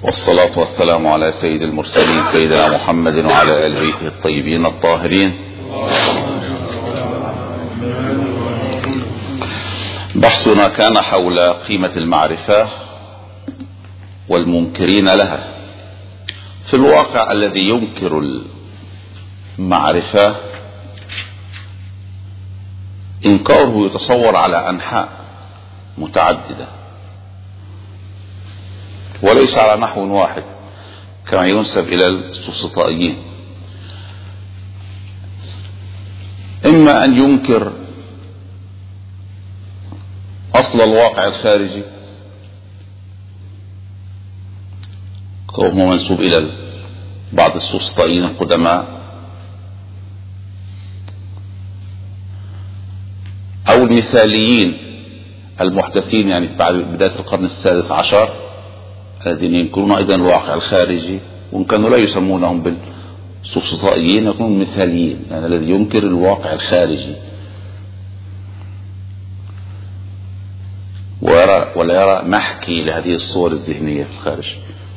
والصلاة والسلام على سيد المرسلين سيدنا محمد وعلى آل بيته الطيبين الطاهرين. بحثنا كان حول قيمة المعرفة والمنكرين لها. في الواقع الذي ينكر المعرفة إنكاره يتصور على أنحاء متعددة وليس على نحو واحد كما ينسب إلى السفسطائيين. إما أن ينكر أصل الواقع الخارجي وهو منسوب إلى بعض السفسطائيين القدماء، أو المثاليين المحدثين يعني بعد بداية القرن السادس عشر الذين ينكرون أيضا الواقع الخارجي، وإن كانوا لا يسمونهم بالسفسطائيين يكونون مثاليين، يعني الذي ينكر الواقع الخارجي ولا يرى محكي لهذه الصور الذهنية في الخارج.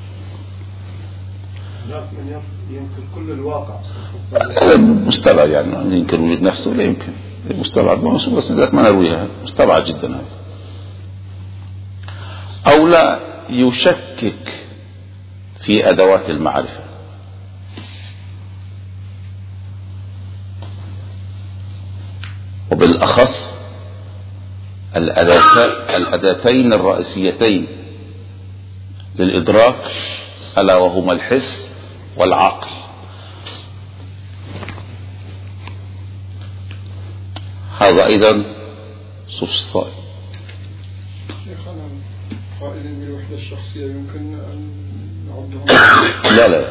ينكر كل الواقع مستبعد، يعني ينكر وجود نفسه لا يمكن، مستبعد، بس ذات ما نرويها مستبعد جدا هذا. أو لا يشكك في أدوات المعرفة، وبالأخص الأداتين الرئيسيتين للإدراك ألا وهما الحس والعقل. هذا أيضا سفسطائي. شيخنا قائلين بالوحدة الشخصية يمكن أن نعدهم؟ لا.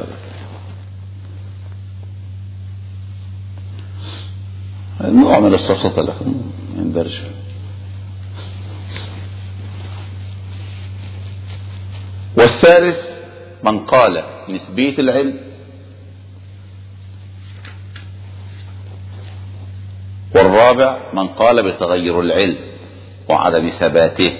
نوع من السفسطة لكن يندرج. والثالث من قال نسبية العلم، والرابع من قال بتغير العلم وعدم ثباته.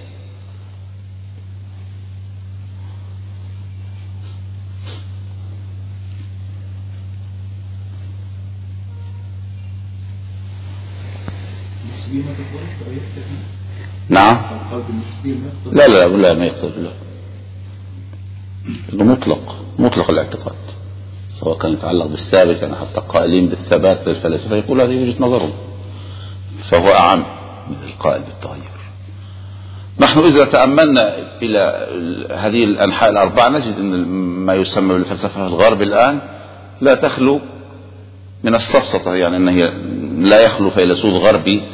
نعم. لا ما يقتضي، لا مطلق الاعتقاد، سواء كان يتعلق بالثابت، يعني حتى قائلين بالثبات للفلاسفة يقول هذه وجهة نظرهم، فهو أعم من القائل بالتغير. نحن إذا تأملنا إلى هذه الأنحاء الأربعة نجد أن ما يسمى بالفلسفة في الغرب الآن لا تخلو من السفسطة، يعني أنه لا يخلو فيلسوف غربي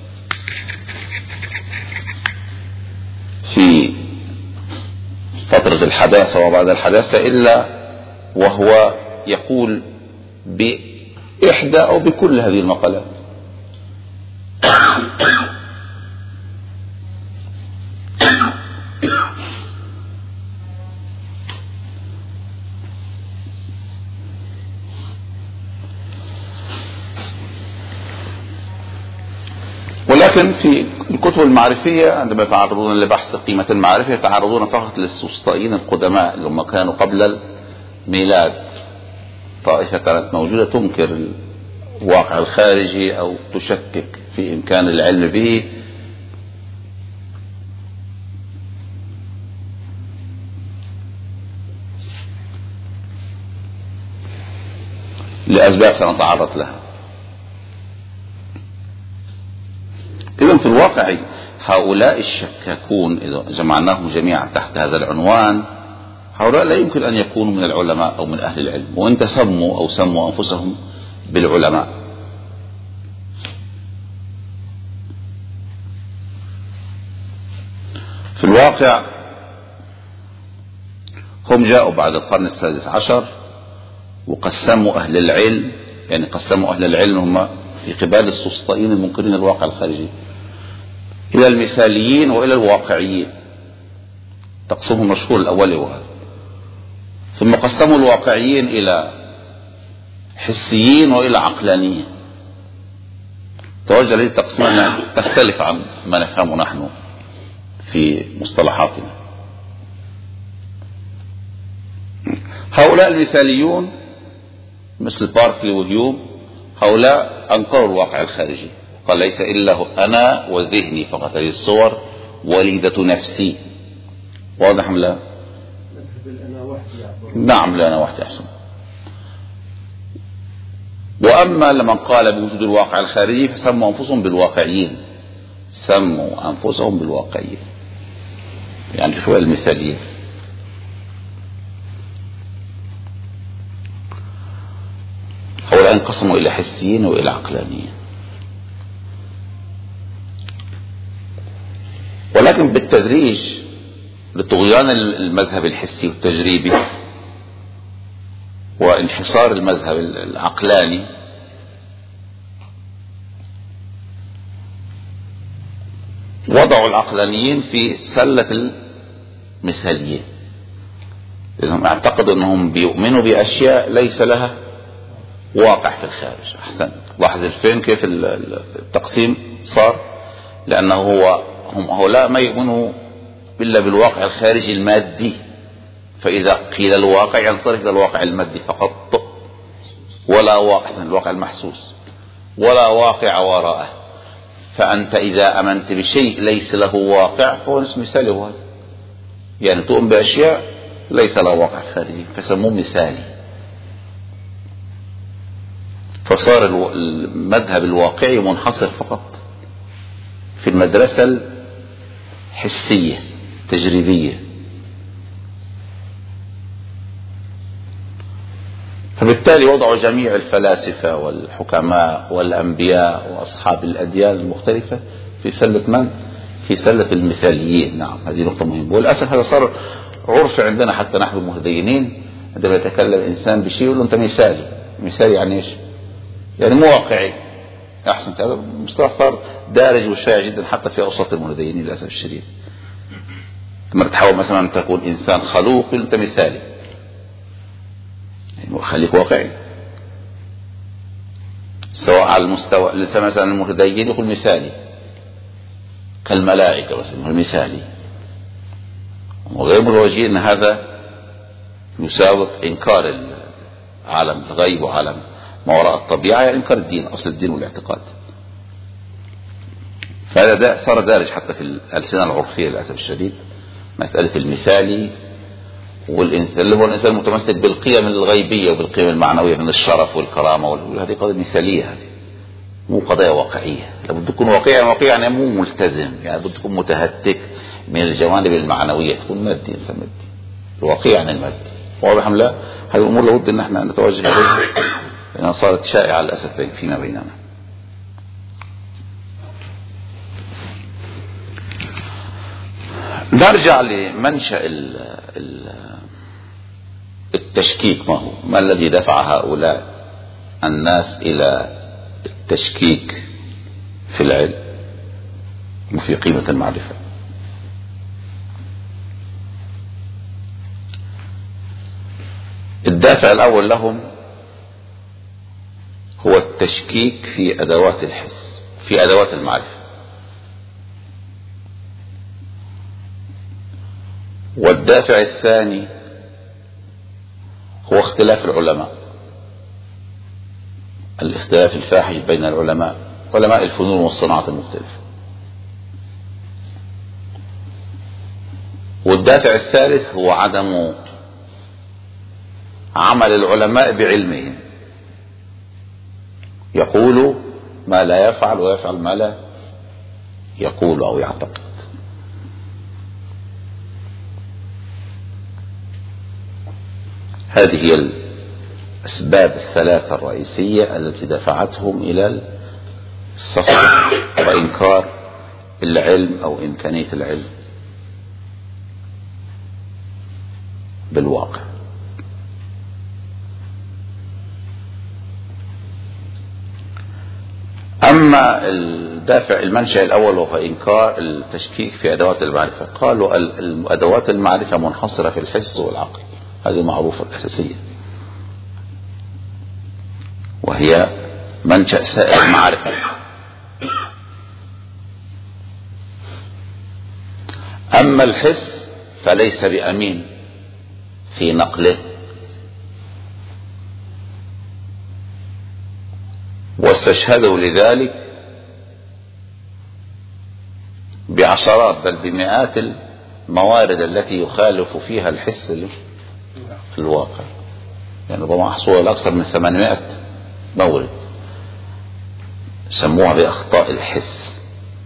في فترة الحداثة وبعد الحداثة إلا وهو يقول بإحدى أو بكل هذه المقالات. ولكن في الكتب المعرفية عندما يتعرضون لبحث قيمة المعرفة يتعرضون فقط للسفسطائيين القدماء اللي هم كانوا قبل الميلاد. طائفة كانت موجودة تنكر الواقع الخارجي أو تشكك في إمكان العلم به، لأسباب سنتعرض لها. إذن في الواقع هؤلاء الشكاكون إذا جمعناهم جميعا تحت هذا العنوان هؤلاء لا يمكن أن يكونوا من العلماء أو من أهل العلم، وإن تسموا أو سموا أنفسهم بالعلماء. في الواقع هم جاءوا بعد القرن السادس عشر وقسموا أهل العلم، يعني قسموا أهل العلم هم في قبال السفسطائيين المنكرين الواقع الخارجي إلى المثاليين وإلى الواقعيين، تقسيمهم مشهور الأولي وهذا. ثم قسموا الواقعيين إلى حسيين وإلى عقلانيين. توجه هذه التقسيم تختلف عن ما نفهمه نحن في مصطلحاتنا. هؤلاء المثاليون مثل باركلي وهيوم، هؤلاء أنكروا الواقع الخارجي، قال ليس إلا أنا وذهني فقط، هذه الصور وليدة نفسي. واضح لا؟ نعم، لا أنا وحدي أحسن. وأما لمن قال بوجود الواقع الخارجي فسموا أنفسهم بالواقعيين، سموا أنفسهم بالواقعيين، يعني شوية المثالية. هؤلاء انقسموا إلى حسيين وإلى عقلانيين، ولكن بالتدريج لطغيان المذهب الحسي والتجريبي وانحصار المذهب العقلاني وضعوا العقلانيين في سلة المثاليين، لأنهم اعتقدوا أنهم بيؤمنوا بأشياء ليس لها واقع في الخارج. أحسن، لاحظ الفين كيف التقسيم صار، لأنه هم هؤلاء ما يؤمنوا إلا بالواقع الخارجي المادي، فإذا قيل الواقع ينصرف إلى الواقع المادي فقط، ولا واقع الواقع المحسوس ولا واقع وراءه. فأنت إذا أمنت بشيء ليس له واقع فهو اسم مثالي، هذا يعني تؤمن بأشياء ليس له واقع خارجي فسموه مثالي. فصار المذهب الواقعي منحصر فقط في المدرسة الحسية التجريبية. فبالتالي وضعوا جميع الفلاسفة والحكماء والأنبياء وأصحاب الأديان المختلفة في سلة من؟ في سلة المثاليين. نعم، هذه نقطة مهمة، وللأسف هذا صار عرف عندنا حتى نحن المتدينين، عندما يتكلم إنسان بشيء يقول له أنت مثالي. مثالي يعني إيش؟ يعني مو واقعي. أحسن، هذا مصطلح صار دارج وشائع جدا حتى في أوساط المتدينين للأسف الشديد. لما تحاول مثلا أن تكون إنسان خلوق يقول أنت مثالي، يعني خليك واقعي. سواء على المستوى لسه مثلا المتدين يقول مثالي كالملائكة مثلا مثالي، وغير متوجه أن هذا يساوي إنكار عالم الغيب وعالم ما وراء الطبيعة، يعني إنكار الدين، أصل الدين والاعتقاد. فهذا صار دارج حتى في الألسنة العرفية للأسف الشديد، مسألة المثالي. والإنسان اللي هو الإنسان المتمسك بالقيم الغيبية وبالقيم المعنوية من الشرف والكرامة هذه قضية مثالية، هذه مو قضية واقعية. لابد تكون واقعية يعني مو ملتزم، يعني بد تكون متهتك من الجوانب المعنوية، تكون مادي، إنسان مادي. الواقعي يعني المادي. واضح أم لا؟ هذه الأمور لابد أن احنا نتوجه إليها لأنها صارت شائعة للأسف فيما بيننا. نرجع لمنشأ التشكيك. ما الذي دفع هؤلاء الناس إلى التشكيك في العلم وفي قيمة المعرفة؟ الدافع الأول لهم هو التشكيك في أدوات الحس، في أدوات المعرفة. والدافع الثاني هو اختلاف العلماء، الاختلاف الفاحش بين العلماء، علماء الفنون والصناعات المختلفة. والدافع الثالث هو عدم عمل العلماء بعلمهم، يقول ما لا يفعل ويفعل ما لا يقول أو يعتقد. هذه هي الأسباب الثلاثة الرئيسية التي دفعتهم إلى الصف وإنكار العلم أو إمكانية العلم بالواقع. أما الدافع المنشأ الأول وهو إنكار التشكيك في أدوات المعرفة، قالوا أدوات المعرفة منحصرة في الحس والعقل، هذه معروفة الأساسية، وهي منشأ سائر المعرفة. أما الحس فليس بأمين في نقله واستشهدوا لذلك بعشرات بل بمئات الموارد التي يخالف فيها الحس الواقع. يعني ربما حصول أكثر من 800 مورد سموها بأخطاء الحس.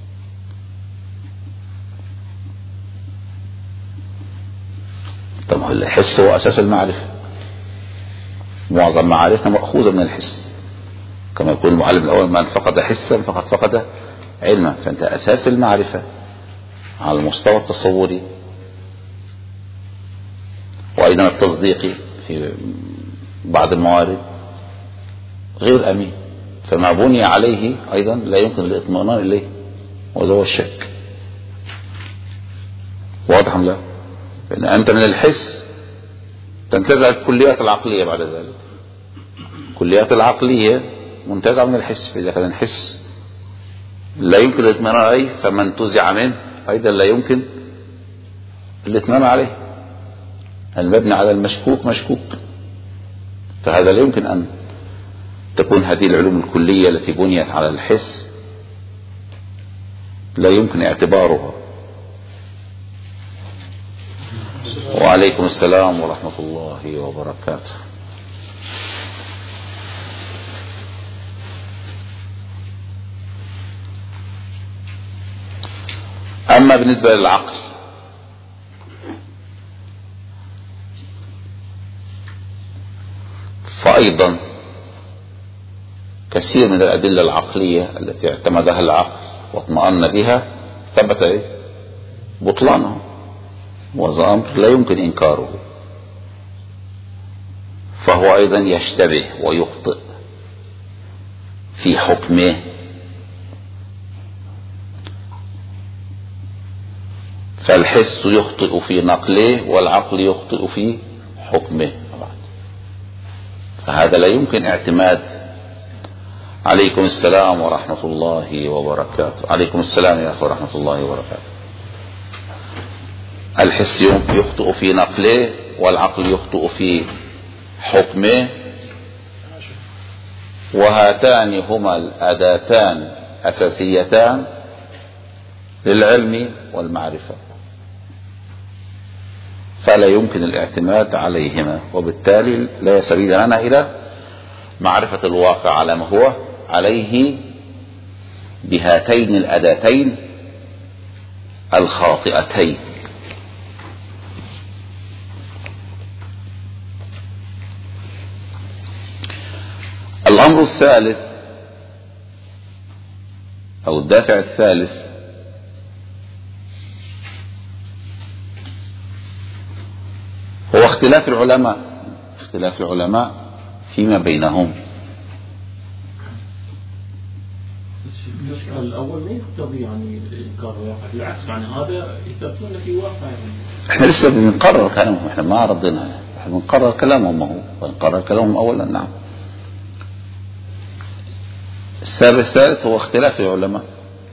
طبعا الحس هو أساس المعرفة، معظم معارفنا مأخوذة من الحس، كما يقول المعلم الأول: من فقد حسا فقد فقد علما. فأنت أساس المعرفة على المستوى التصوري وأيضا التصديقي في بعض الموارد غير أمين، فما بني عليه أيضا لا يمكن الاطمئنان إليه، وهذا هو الشك. واضح أم لا؟ لأن أنت من الحس تنتزع الكليات العقلية بعد ذلك. الكليات العقلية منتزعة من الحس، فإذا كان الحس لا يمكن الاطمئنان عليه فمن انتزع منه أيضا لا يمكن الاطمئنان عليه. المبني على المشكوك مشكوك، فهذا لا يمكن أن تكون هذه العلوم الكلية التي بنيت على الحس لا يمكن اعتبارها. وعليكم السلام ورحمة الله وبركاته. أما بالنسبة للعقل فأيضا كثير من الأدلة العقلية التي اعتمدها العقل واطمأن بها ثبت بطلانه، وهذا أمر لا يمكن إنكاره، فهو أيضا يشتبه ويخطئ في حكمه. فالحس يخطئ في نقله والعقل يخطئ في حكمه، فهذا لا يمكن اعتماد. عليكم السلام ورحمة الله وبركاته. عليكم السلام يا أخي ورحمة الله وبركاته. الحس يخطئ في نقله والعقل يخطئ في حكمه، وهاتان هما الأداتان أساسيتان للعلم والمعرفة، فلا يمكن الاعتماد عليهما، وبالتالي لا سبيل لنا إلى معرفة الواقع على ما هو عليه بهاتين الأداتين الخاطئتين. الأمر الثالث أو الدافع الثالث هو اختلاف العلماء فيما بينهم. الأول ما يقتضي يعني إنكار الواقع، بالعكس يعني هذا يثبتون في واقع. يعني احنا لسه بنقرر كلامهم، احنا ما ردنا، احنا بنقرر كلامهم، هو بنقرر كلامهم أولا. نعم. السبب الثالث هو اختلاف العلماء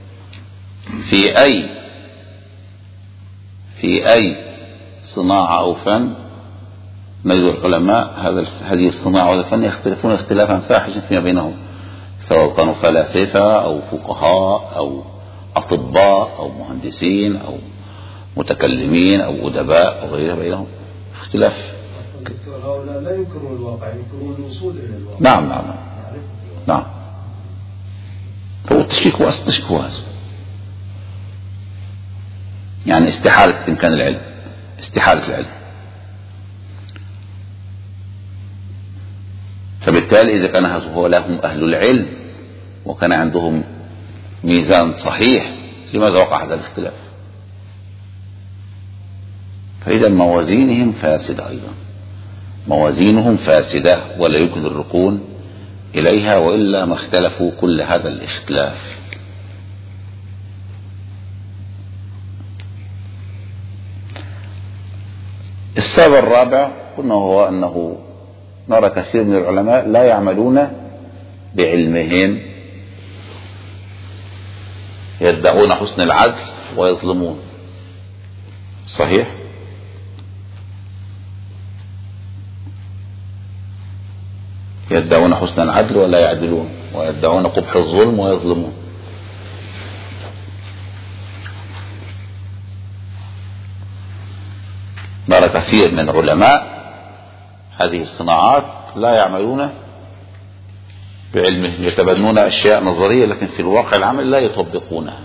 في أي صناعة أو فن. نجد العلماء هذه الصناعة وهذا الفن يختلفون اختلافا فاحشا فيما بينهم، سواء كانوا فلاسفة أو فقهاء أو أطباء أو مهندسين أو متكلمين أو أدباء أو غيرها بينهم اختلاف. هؤلاء لا ينكرون الواقع، ينكرون الوصول إلى الواقع. نعم. هو التشكيك هو أصل التشكيك، هو هذا يعني استحالة إمكان العلم، استحالة العلم. فبالتالي إذا كان هو لهم أهل العلم وكان عندهم ميزان صحيح، لماذا وقع هذا الاختلاف؟ فإذا موازينهم فاسدة، أيضا موازينهم فاسدة ولا يمكن الركون إليها، وإلا ما اختلفوا كل هذا الاختلاف. السبب الرابع قلنا هو أنه نرى كثير من العلماء لا يعملون بعلمهم، يدعون حسن العدل ويظلمون. صحيح؟ يدعون حسن العدل ولا يعدلون. ويدعون قبح الظلم ويظلمون. نرى كثير من علماء هذه الصناعات لا يعملون بعلمهم، يتبنون أشياء نظرية لكن في الواقع العمل لا يطبقونها.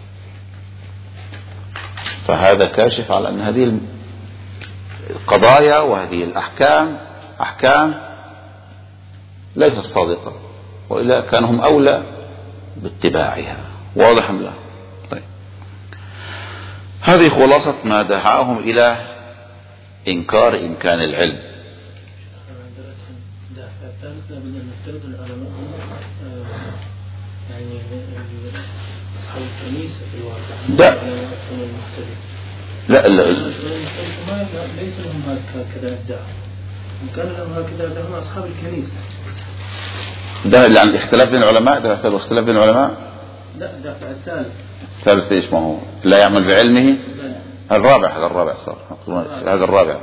فهذا كاشف على أن هذه القضايا وهذه أحكام ليست صادقة، وإلا كان هم أولى باتباعها. واضح أم لا؟ طيب، هذه خلاصة ما دفعهم إلى إنكار إمكان العلم. لا ليس لهم هكذا ادعاء، إن كان لهم هكذا ادعاء أصحاب الكنيسة. ده يعني الاختلاف بين العلماء، ده سبب اختلاف بين العلماء. لا ده الثالث ايش؟ ما هو لا يعمل بعلمه. الرابع صار هذا الرابع.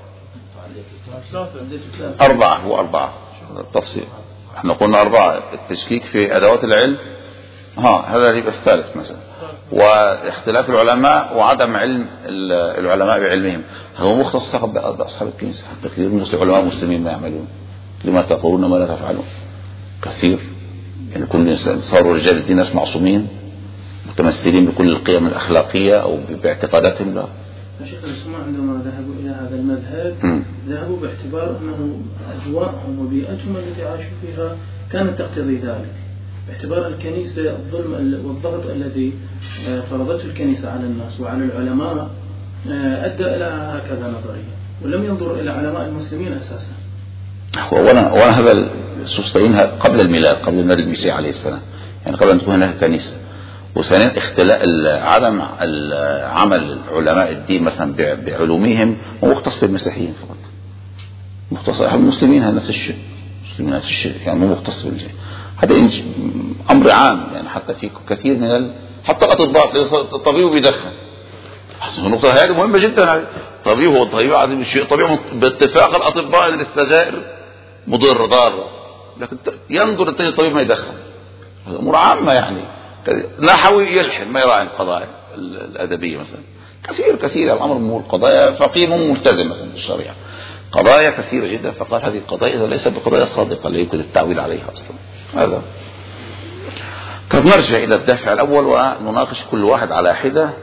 4 هو 4 التفصيل. احنا قلنا 4 التشكيك في أدوات العلم، هذا يبقى الثالث مثلا. واختلاف العلماء وعدم علم العلماء بعلمهم، هو مختص بأصحاب الكنيسة. حتى كثير من العلماء المسلمين ما يعملون. لما تقولون ما لا تفعلون؟ كثير يعني كل صاروا رجال الدين ناس معصومين متمثلين بكل القيم الأخلاقية أو باعتقاداتهم. لا، الشيخ الإسلام عندما ذهبوا إلى هذا المذهب ذهبوا باعتبار أنه أجواءهم وبيئتهم التي عاشوا فيها كانت تقتضي ذلك، باعتبار الكنيسة الظلم والضغط الذي فرضته الكنيسة على الناس وعلى العلماء أدى إلى هكذا نظرية، ولم ينظروا إلى علماء المسلمين أساسا. وانا هذا السوستين قبل الميلاد، قبل الميلاد المسيح عليه السلام، يعني قبل أن تكون هناك كنيسة. وثانيا عدم عمل علماء الدين مثلا بعلومهم هو مختص بالمسيحيين فقط، مختص المسلمين نفس الشيء يعني مو مختص بالشيء. هذا أمر عام يعني، حتى في كثير من حتى الأطباء، الطبيب بيدخن. النقطة هذه مهمة جدا. طبيب هو الطبيب عظيم الشيء طبيعي باتفاق الأطباء أن السجائر ضارة، لكن ينظر الثاني الطبيب ما يدخن. هذا أمور عامة يعني. نحوي يلحن ما يراعي القضايا الأدبية مثلا. كثير الأمر مو القضايا فقيه ملتزم مثلا بالشريعة، قضايا كثيرة جدا. فقال هذه القضايا ليست بقضايا صادقة لا يمكن التعويل عليها أصلا. هذا. طب نرجع إلى الدافع الأول ونناقش كل واحد على حدة.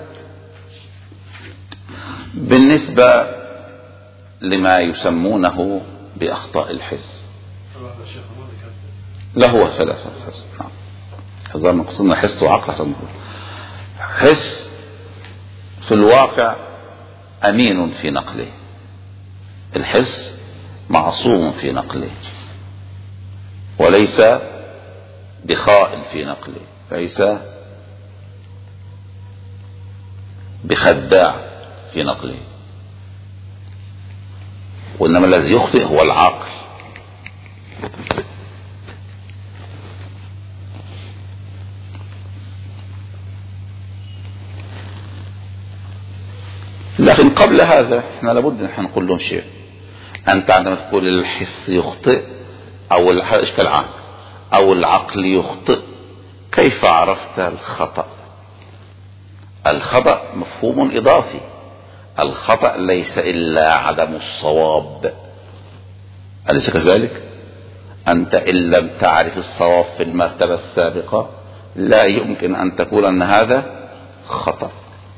بالنسبة لما يسمونه بأخطاء الحس، لا هو 3 حس. هذا من قصدنا حس وعقل. حس في الواقع أمين في نقله، الحس معصوم في نقله وليس بخائن في نقله، ليس بخداع في نقله، وإنما الذي يخطئ هو العقل. لكن قبل هذا احنا لابد ان نقول لهم شيء. انت عندما تقول الحس يخطئ او الاشكال عام او العقل يخطئ، كيف عرفت الخطأ؟ الخطأ مفهوم اضافي. الخطأ ليس الا عدم الصواب، أليس كذلك؟ انت ان لم تعرف الصواب في المرتبة السابقة لا يمكن ان تقول ان هذا خطأ.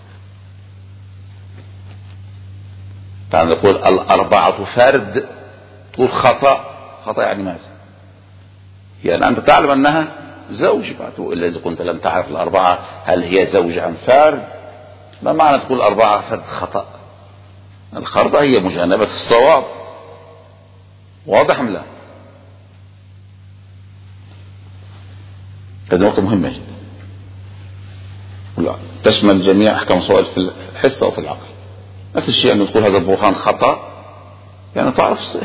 تعال نقول 4 فرد، تقول خطأ يعني ماذا؟ يعني أنت تعلم أنها زوج، إلا إذا كنت لم تعرف 4 هل هي زوج أم فرد. ما معنى تقول 4 فرد خطأ؟ الخطأ هي مجانبة الصواب. واضح أم لا؟ هذه نقطة مهمة جدا تشمل جميع أحكام الصواب في الحس أو في العقل. نفس الشيء أن تقول هذا البرهان خطأ، يعني تعرف الصحيح.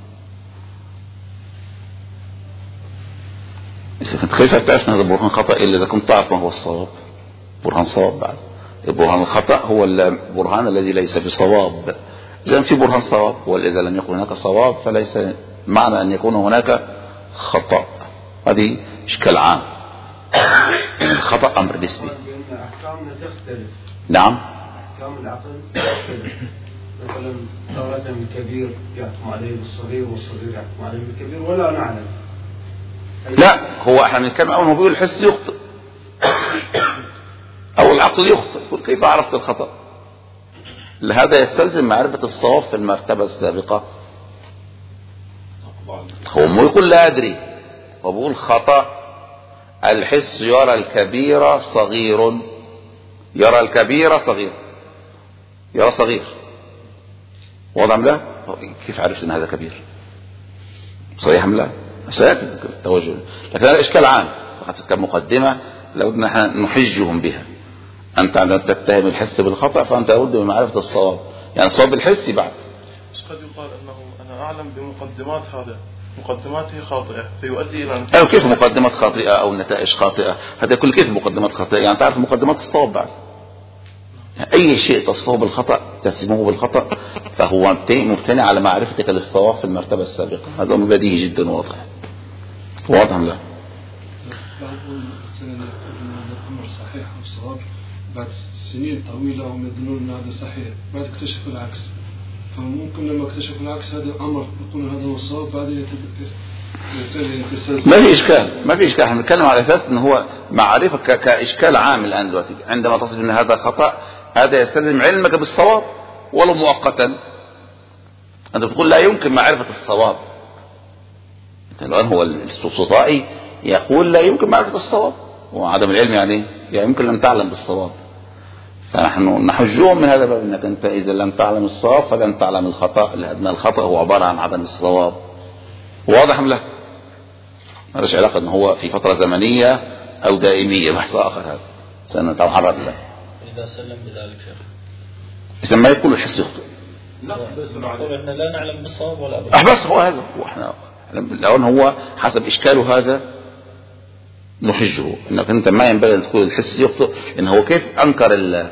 إذا كنت كيف تعرف أن هذا البرهان خطأ إلا إذا كنت تعرف ما هو الصواب؟ برهان صواب بعد. البرهان الخطأ هو البرهان الذي ليس بصواب. إذا في برهان صواب، وإذا لم يكن هناك صواب فليس معنى أن يكون هناك خطأ. هذه إشكال عام. الخطأ أمر نسبي. أحكامنا تختلف. نعم. أحكام العقل تختلف. مثلا تارة الكبير يحكم عليه بالصغير والصغير يحكم عليه بالكبير ولا نعلم. لا، هو احنا بنتكلم أول ما بيقول الحس يخطئ أو العقل يخطئ، يقول كيف عرفت الخطأ؟ لهذا يستلزم معرفة الصواب في المرتبة السابقة. هو مو يقول لا أدري، هو بيقول خطأ. الحس يرى الكبير صغير، يرى الكبير صغير، يرى صغير. واضح أم لا؟ كيف عرفت أن هذا كبير؟ صحيح أم لا؟ سيأتي التوجه، لكن هذا إشكال عام فقط كمقدمة لابد أن نحن نحجهم بها. أنت عندما تتهم الحس بالخطأ فأنت لابد من معرفة الصواب، يعني الصواب بالحس بعد. بس قد يقال أنه أنا أعلم بمقدمات هذا، مقدماته خاطئة فيؤدي إلى أو كيف مقدمات خاطئة أو نتائج خاطئة؟ هذا كل كيف مقدمات خاطئة؟ يعني تعرف مقدمات الصواب بعد. يعني أي شيء تصفه بالخطأ تسمه بالخطأ فهو مبتني على معرفتك للصواب في المرتبة السابقة. هذا بديهي جدا واضح. واضح لا؟ الأمر صحيح أو صواب بعد سنين طويلة وهم يظنون أن هذا صحيح، بعد اكتشفوا العكس. فممكن لما اكتشفوا العكس هذا الأمر يقول هذا هو الصواب، بعدين ما في إشكال، ما في إشكال. احنا بنتكلم على أساس أنه هو معرفة كإشكال عام الآن دلوقتي. عندما تصف أن هذا خطأ هذا يستلزم علمك بالصواب ولو مؤقتا. أنت بتقول لا يمكن معرفة الصواب. الآن هو السلطائي يقول لا يمكن معرفة الصواب، وعدم العلم يعني يمكن لم تعلم بالصواب. فنحن نحجهم من هذا الباب، انك انت اذا لم تعلم الصواب فلن تعلم الخطأ، لان الخطأ هو عبارة عن عدم الصواب. واضح ام لا؟ مالش علاقة ان هو في فترة زمنية او دائمية، بحث اخر هذا سنتعرض له. اذا سلم بذلك شيخ اذا ما يقول الحس يخطئ. لا بس احنا لا نعلم بالصواب ولا بالخطأ. بس هو هذا هو احنا لو هو حسب اشكاله هذا نحجه، انك انت ما ينبغي ان تقول الحس يخطئ، ان هو كيف انكر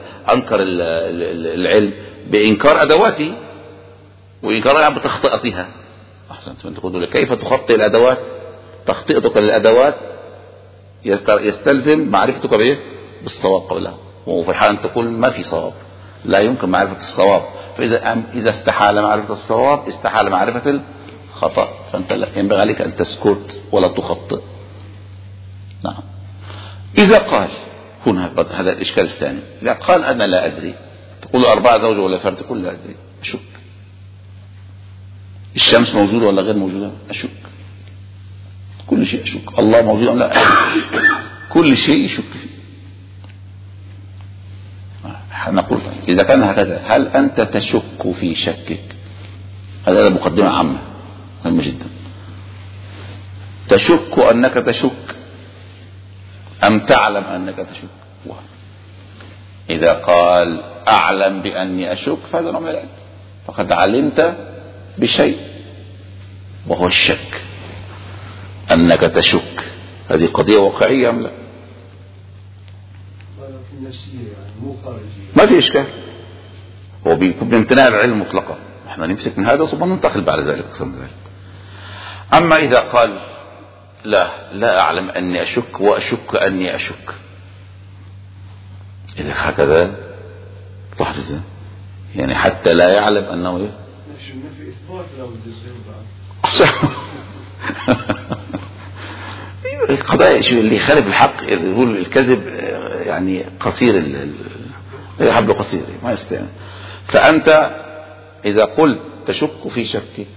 العلم بانكار ادواته وانكارها بتخطئتها. احسنت. من تقول كيف تخطئ الادوات؟ تخطئتك للادوات يستلزم معرفتك بايه؟ بالصواب قبلها، وفي الحال ان تقول ما في صواب، لا يمكن معرفة الصواب. فاذا استحال معرفة الصواب استحال معرفة الخطأ، فانت ينبغي عليك ان تسكت ولا تخطئ. نعم. إذا قال هنا هذا الإشكال الثاني، إذا قال أنا لا أدري، تقول 4 زوجة ولا فرد، تقول لا أدري، أشك. الشمس موجودة ولا غير موجودة؟ أشك. كل شيء أشك. الله موجود أم لا؟ كل شيء يشك فيه. نقول إذا كان هكذا هل أنت تشك في شكك؟ هذا مقدمة عامة مهمة جدا. تشك أنك تشك أم تعلم أنك تشك؟ إذا قال أعلم بأني أشك فهذا نوع من العلم، فقد علمت بشيء وهو الشك أنك تشك. هذه قضية واقعية أم لا؟ ما في إشكال، هو بيكون بامتناع العلم مطلقا. احنا نمسك من هذا ثم ننتقل بعد ذلك. أما إذا قال لا أعلم أني أشك وأشك أني أشك، إذا هكذا لاحظ ازاي؟ يعني حتى لا يعلم أنه إيه؟ ما في إثبات لو يصير بعد. القضايا شو اللي يخالف الحق يقول الكذب يعني قصير حبل قصير ما يستطيع. فأنت إذا قلت تشك في شكك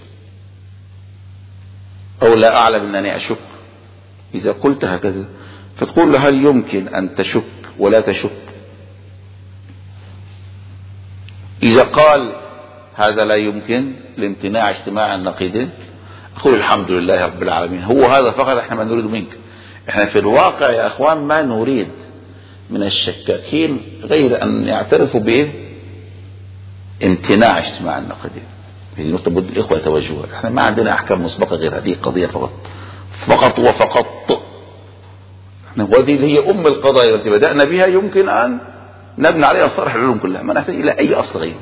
أو لا أعلم أنني أشك، إذا قلت هكذا فتقول له هل يمكن أن تشك ولا تشك؟ إذا قال هذا لا يمكن لامتناع اجتماع النقيضين، أقول الحمد لله رب العالمين، هو هذا فقط احنا ما نريد منك. احنا في الواقع يا أخوان ما نريد من الشكاكين غير أن يعترفوا بإيه؟ امتناع اجتماع النقيضين. هذه نقطة بد الإخوة يتوجهوا. احنا ما عندنا أحكام مسبقة غير هذه القضية فقط وفقط. وهذه هي أم القضايا التي بدأنا بها، يمكن أن نبني عليها صرح العلوم كلها، ما نحتاج إلى أي أصل غيره.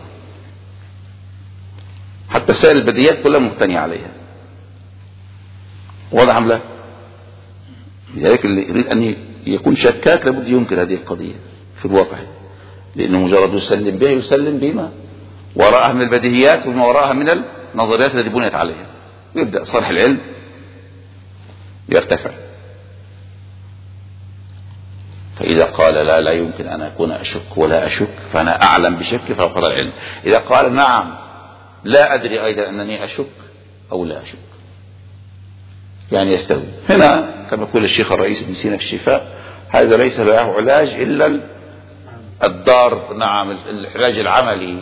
حتى سائر البديهيات كلها مبتنية عليها. واضح أم لا؟ لذلك اللي يريد أن يكون شكاك لابد ينكر هذه القضية في الواقع، لأنه مجرد يسلم بها يسلم بما وراءها من البديهيات وما وراءها من النظريات التي بنيت عليها، ويبدأ صرح العلم يرتفع. فإذا قال لا يمكن أن أكون أشك ولا أشك فأنا أعلم بشك فوق العلم. إذا قال نعم لا أدري أيضا أنني أشك أو لا أشك، يعني يستوي. هنا كما يقول الشيخ الرئيس ابن سينا في الشفاء، هذا ليس له علاج إلا الضرب. نعم، العلاج العملي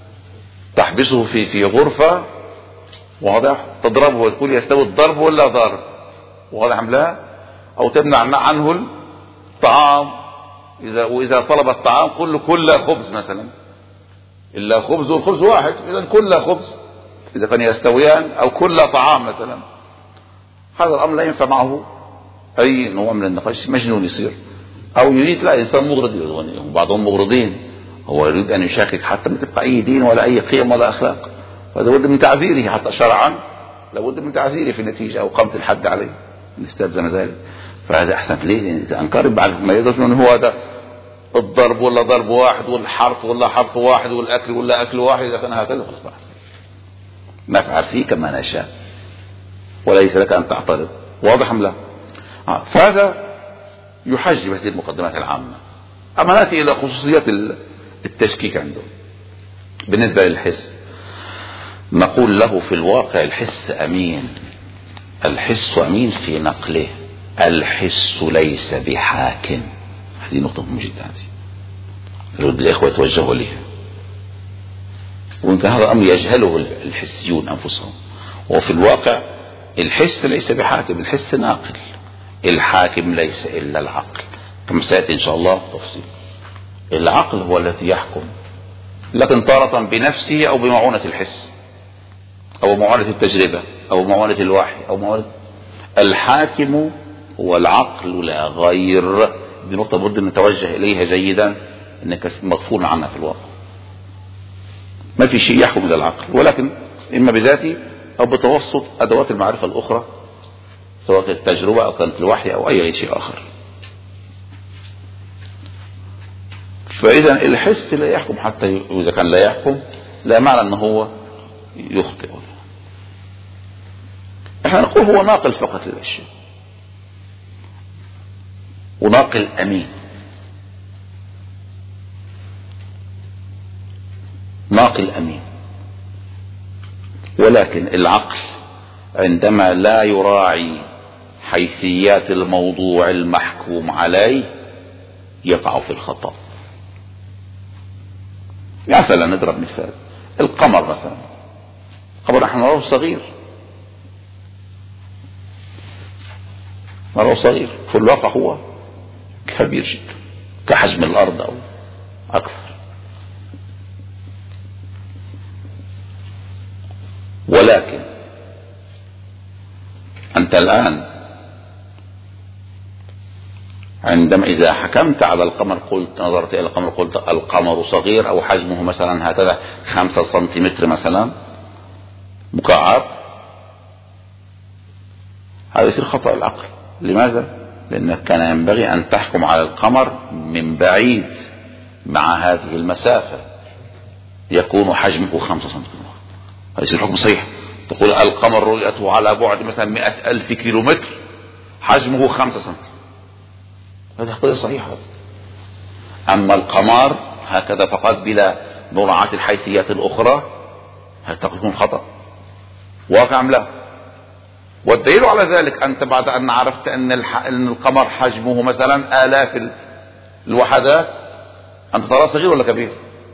تحبسه في غرفة، واضح، تضربه وتقول يستوي الضرب ولا ضرب، واضح أم لا؟ أو تمنع عنه الطعام، وإذا طلب الطعام قل له كل خبز مثلا، إلا خبز والخبز واحد، إذا كل خبز إذا كان يستويان، أو كل طعام مثلا. هذا الأمر لا ينفع معه أي نوع من النقاش، مجنون يصير. أو يريد لا إنسان مغرض، بعضهم مغرضين، هو يريد أن يشاكك حتى ما تبقى أي دين ولا أي قيم ولا أخلاق، وهذا بد من تعذيره حتى شرعا، لابد من تعذيره في النتيجة أو قامة الحد عليه إن استلزم ذلك. فهذا أحسن ليه؟ إذا أنكر بعد ما يدرس أنه هو هذا الضرب ولا ضرب واحد، والحرف ولا حرف واحد، والأكل ولا أكل واحد، إذا كان هكذا خلاص بحث نفعل فيه كما نشاء وليس لك أن تعترض، واضح أم لا؟ فهذا يحجب هذه المقدمات العامة. أما نأتي إلى خصوصيات التشكيك عندهم. بالنسبة للحس نقول له في الواقع الحس أمين، الحس أمين في نقله، الحس ليس بحاكم. هذه نقطة مهمة جدا، يرد الإخوة يتوجهوا لها، وإن كان هذا أمر يجهله الحسيون أنفسهم. وفي الواقع الحس ليس بحاكم، الحس ناقل، الحاكم ليس إلا العقل، كما سيأتي إن شاء الله تفصيل. العقل هو الذي يحكم، لكن تارة بنفسه أو بمعونة الحس أو معونة التجربة أو معونة الوحي أو معونة. الحاكم هو العقل لا غير. دي نقطة بد أن نتوجه إليها جيدا، إنك مغفول عنها في الواقع. ما في شيء يحكم إلى العقل، ولكن إما بذاته أو بتوسط أدوات المعرفة الأخرى، سواء كانت التجربة أو كانت الوحي أو أي شيء آخر. فإذا الحس لا يحكم، حتى إذا كان لا يحكم لا معنى أنه هو يخطئ. احنا نقول هو ناقل فقط للأشياء، وناقل أمين، ناقل أمين. ولكن العقل عندما لا يراعي حيثيات الموضوع المحكوم عليه يقع في الخطأ. مثلا نضرب مثال القمر مثلا، القمر نحن نراه صغير، نراه صغير، في الواقع هو كبير جدا كحجم الأرض أو أكثر. ولكن أنت الآن عندما إذا حكمت على القمر، قلت نظرت إلى القمر قلت القمر صغير أو حجمه مثلا هكذا 5 سنتيمتر مثلا مكعب، هذا يصير خطأ العقل. لماذا؟ لأنك كان ينبغي أن تحكم على القمر من بعيد، مع هذه المسافة يكون حجمه 5 سنتيمتر، هذا يصير حكم صحيح. تقول القمر رؤيته على بعد مثلا 100,000 كيلومتر، حجمه 5 سنتيمتر، هذا قضية صحيحة. أما القمر هكذا فقط بلا مراعاة الحيثيات الأخرى، هذا تكون خطأ. واقع أم لا؟ والدليل على ذلك أنت بعد أن عرفت أن القمر حجمه مثلا آلاف الوحدات، أنت تراه صغير ولا كبير؟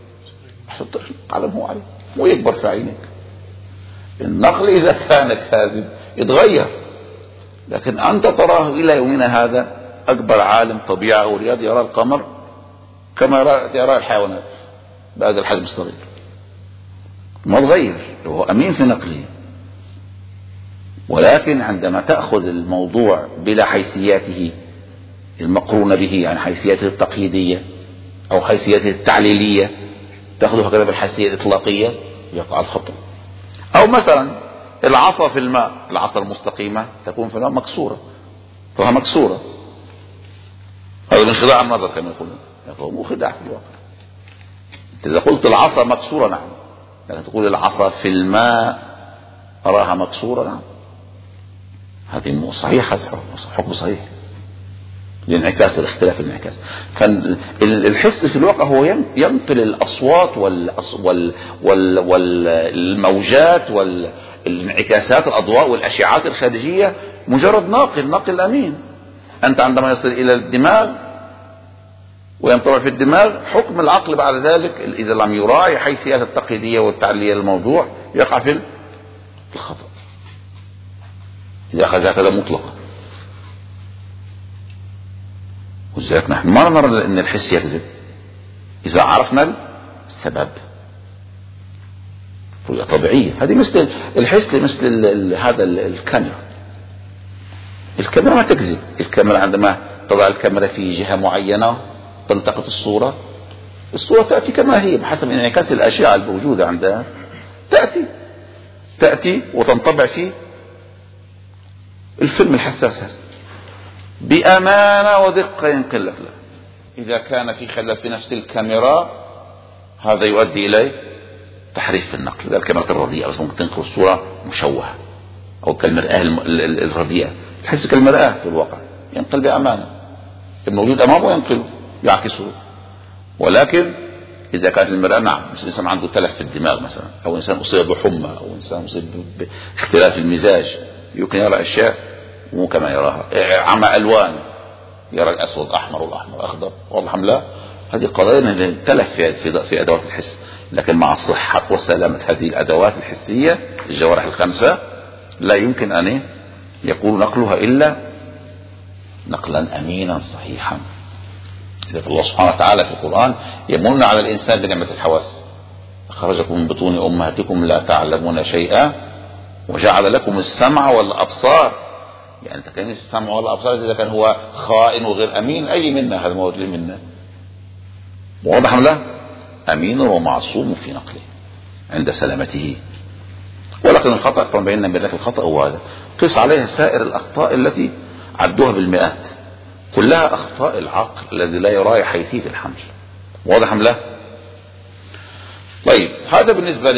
تعلمه عليه ويكبر في عينك. النقل إذا كان كاذب يتغير، لكن أنت تراه إلى يومنا هذا. أكبر عالم طبيعة أو رياضي يرى القمر كما يرى الحيوانات بهذا الحجم الصغير، ما تغير، هو أمين في نقله. ولكن عندما تأخذ الموضوع بلا حيثياته المقرونة به، يعني حيثياته التقييدية أو حيثياته التعليلية، تأخذه هكذا بالحيثية الإطلاقية، يقع الخطأ. أو مثلا العصا في الماء، العصا المستقيمة تكون في الماء مكسورة، فهي مكسورة. هذا من خداع النظر كما يقولون، هو مو خداع في الواقع. إذا قلت العصا مكسورة نعم، لكن تقول العصا في الماء أراها مكسورة نعم، هذه مو صحيح، هذا حكم صحيح لانعكاس الاختلاف الانعكاس. فالحس في الواقع هو ينقل الأصوات والموجات والانعكاسات الأضواء والأشعات الخارجية، مجرد ناقل أمين. أنت عندما يصل إلى الدماغ وينطبع في الدماغ، حكم العقل بعد ذلك إذا لم يراعي حيثيات التقييدية والتعليلية للموضوع يقع في الخطأ إذا أخذ هكذا مطلقا. وذلك نحن ما نرى أن الحس يكذب إذا عرفنا السبب، رؤية طبيعية. هذه مثل الحس، مثل هذا الكاميرا ما تكذب. الكاميرا عندما تضع الكاميرا في جهة معينة تلتقط الصورة تأتي كما هي بحسب انعكاس الأشعة الموجودة عندها، تأتي وتنطبع في الفيلم الحساس هذا بأمانة ودقة ينقل لك. إذا كان في خلل في نفس الكاميرا هذا يؤدي إلى تحريف في النقل. إذا الكاميرا الرديئة بس ممكن تنقل الصورة مشوهة، أو كالمرآة الرديئة تحس كالمرآة في الواقع، ينقل بأمانة، الموجود أمامه ينقله يعكسه. ولكن إذا كانت المرآة نعم، مثل إنسان عنده تلف في الدماغ مثلا، أو إنسان أصيب بحمى، أو إنسان أصيب باختلاف المزاج، يمكن يرى أشياء مو كما يراها، عمى ألوان، يرى الأسود أحمر والأحمر أخضر، والله لا، هذه قضايا تلف في أدوات الحس. لكن مع صحة وسلامة هذه الأدوات الحسية الجوارح الخمسة لا يمكن أن يكون نقلها إلا نقلا أمينا صحيحا. إذا الله سبحانه وتعالى في القرآن يمن على الإنسان بنعمة الحواس، أخرجكم من بطون أمهاتكم لا تعلمون شيئا وجعل لكم السمع والأبصار. يعني تكلم السمع والأبصار إذا كان هو خائن وغير أمين، أي منا هذا موجود منا، واضح له، أمين ومعصوم في نقله عند سلامته. ولكن الخطأ كما بينا من لك الخطأ هو هذا، قس عليها سائر الأخطاء التي عدوها بالمئات، كلها أخطاء العقل الذي لا يراعي حيثية الحمل، واضح له. طيب هذا بالنسبة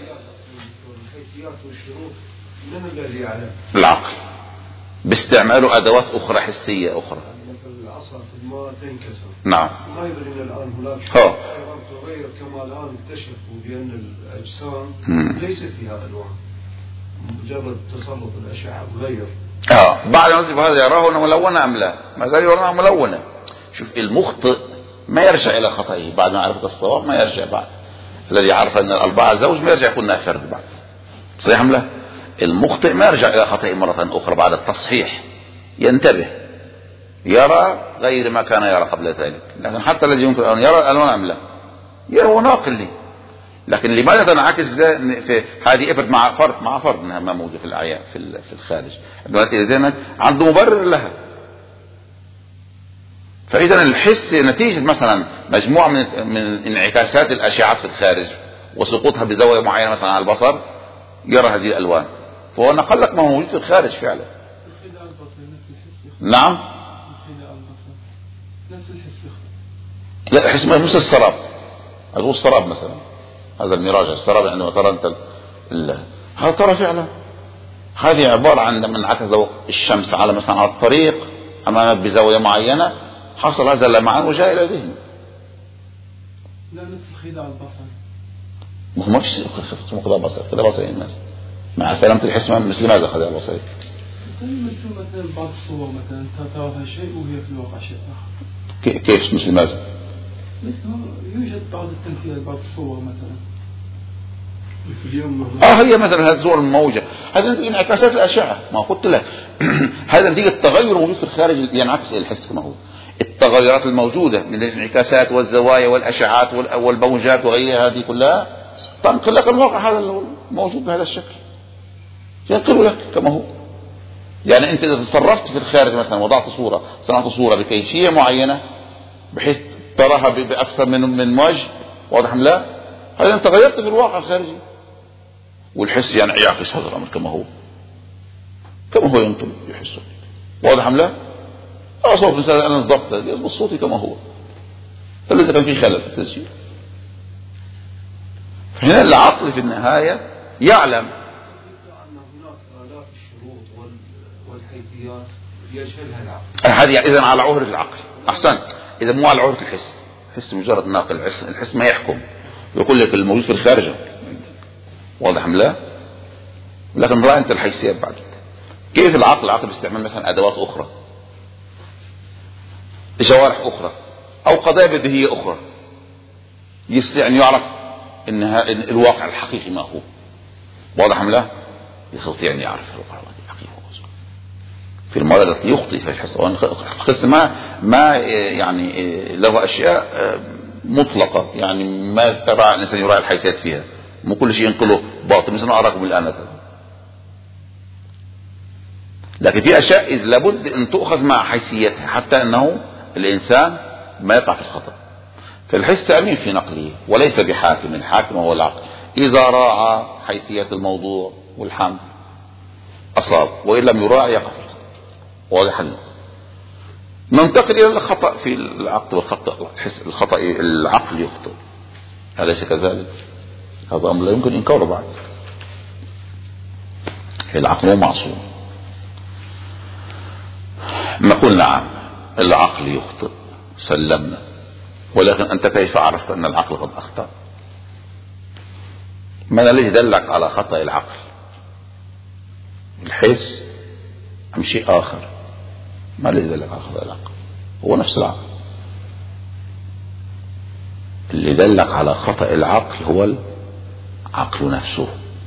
العقل باستعماله أدوات أخرى حسية أخرى. العصا في الماء تنكسر، نعم، ما يدري ان الان هناك تغير، كما الان اكتشفوا بان الاجسام ليس فيها الوان، مجرد تسلط الاشعه تغير. بعد ما نصف هذا يراه انه ملونه ام لا، ما زال يراها ملونه. شوف المخطئ ما يرجع الى خطئه بعد ما عرفت الصواب، ما يرجع بعد. الذي عرف ان الاربعه زوج ما يرجع يكون فرد بعد، صحيح ام لا؟ المخطئ ما يرجع الى خطئه مره اخرى بعد التصحيح، ينتبه، يرى غير ما كان يرى قبل ذلك. لكن حتى الذي يمكن ان يرى الالوان ام لا، يرى ناقل لي. لكن لماذا تنعكس في هذه افرض مع فرض انها ما موجوده في الاعياء في الخارج، اذا عنده مبرر لها. فاذا الحس نتيجه مثلا مجموعه من انعكاسات الاشعات في الخارج وسقوطها بزاويه معينه مثلا على البصر، يرى هذه الالوان، فهو نقل لك ما هو موجود في الخارج فعلا. نعم، لا الحس مثل السراب، هذا السراب مثلا، هذا المراج السراب، عندما ترى انت هذا ترى فعلا هذه عبارة عن من انعكس ضوء الشمس على مثلا على الطريق امامك بزاوية معينة، حصل هذا اللمعان وجاء الى ذهن. لا مثل خداع البصر، ما فيش خداع البصر، خداع البصر الناس مع سلامة الحس مثل ماذا خداع البصر؟ مثل بعض الصور مثلا تراها شيء وهي في الواقع شيء اخر. كيف مثل ماذا؟ يوجد بعض التمثيل، بعض الصور مثلا في اليوم هي مثلا هذه الصور الموجة، هذه نتيجة انعكاسات الأشعة، ما قلت لك هذا نتيجة التغير الموجود في الخارج ينعكس إلى الحس كما هو. التغيرات الموجودة من الانعكاسات والزوايا والأشعات والموجات وغيرها هذه كلها تنقل لك الواقع هذا الموجود بهذا الشكل، ينقل لك كما هو. يعني أنت إذا تصرفت في الخارج مثلا وضعت صورة، صنعت صورة بكيفية معينة بحيث تراها بأكثر من وجه، واضح ام لا؟ هذا انت غيرت في الواقع الخارجي، والحس يعني يعكس هذا الامر كما هو ينقل يحسه، واضح ام لا؟ صوت مثلا أنا الضبط يضبط صوتي كما هو، فلذا كان في خلل في التسجيل. هنا العقل في النهاية يعلم أن هناك آلاف الشروط والحيثيات يجهلها العقل. هذه إذا على عهرة العقل. أحسنت. إذا مو على عهرة الحس. الحس مجرد ناقل. الحس ما يحكم، يقول لك الموجود في الخارج واضح أم لا؟ لكن رأى أنت الحيثيات بعد. كيف العقل باستعمال مثلا أدوات أخرى، جوارح أخرى، أو قضايا بديهية أخرى، يستطيع أن يعرف إن الواقع الحقيقي ما هو. واضح أم لا؟ يستطيع أن يعرف الواقع الحقيقي في المرة التي يخطئ في الحس. الحس ما يعني له أشياء مطلقة، يعني ما تبع الإنسان يراعي الحيثيات فيها، مو كل شيء ينقله باطل. مثلا أراكم الآن مثلا، لكن في أشياء لابد أن تؤخذ مع حيثيتها حتى أنه الإنسان ما يقع في الخطأ. فالحس أمين في نقله وليس بحاكم. الحاكم هو العقل، إذا راعى حيثية الموضوع والحمل أصاب، وإن لم يراعي يقع في الخطأ. واضح حل. ننتقل إلى الخطأ في العقل والخطأ الخطأ العقل يخطئ، أليس كذلك؟ هذا أمر لا يمكن إنكاره بعد. العقل هو معصوم. نقول نعم العقل يخطئ، سلمنا، ولكن أنت كيف عرفت أن العقل قد أخطأ؟ من الذي دلك على خطأ العقل؟ الحس أم شيء آخر؟ ما الذي دلك على خطأ العقل؟ هو نفس العقل. اللي دلك على خطأ العقل هو العقل نفسه.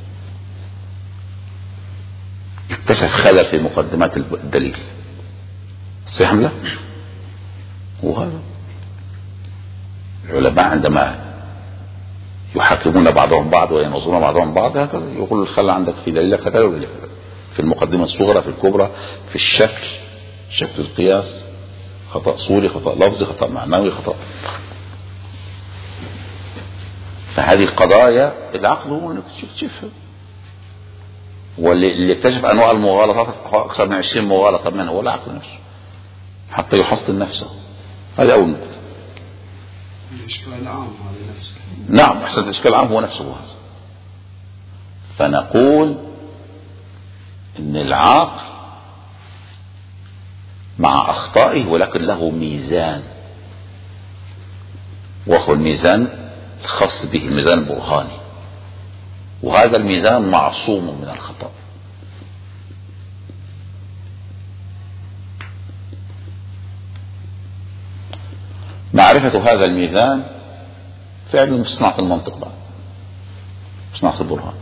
اكتشف خلل في مقدمات الدليل. صحيح لا؟ وهذا العلماء عندما يحكمون بعضهم بعض وينظرون بعضهم بعض هكذا يقول الخلل عندك في دليلك كذا ودليلك كذا، في المقدمة الصغرى، في الكبرى، في الشكل، شكل القياس، خطأ صوري، خطأ لفظي، خطأ معنوي، خطأ. فهذه القضايا العقل هو انك تكتشفها. واللي اكتشف انواع المغالطات اكثر من 20 مغالطة منها هو العقل نفسه حتى يحصل نفسه. هذه اول نقطة. الاشكال العام هذا نفسه. نعم احسن، الاشكال العام هو نفسه هذا. فنقول ان العقل مع اخطائه ولكن له ميزان، وهو الميزان الخاص به، الميزان البرهاني، وهذا الميزان معصوم من الخطأ. معرفة هذا الميزان فعلا مش صناعة المنطق بعد، صناعة البرهان.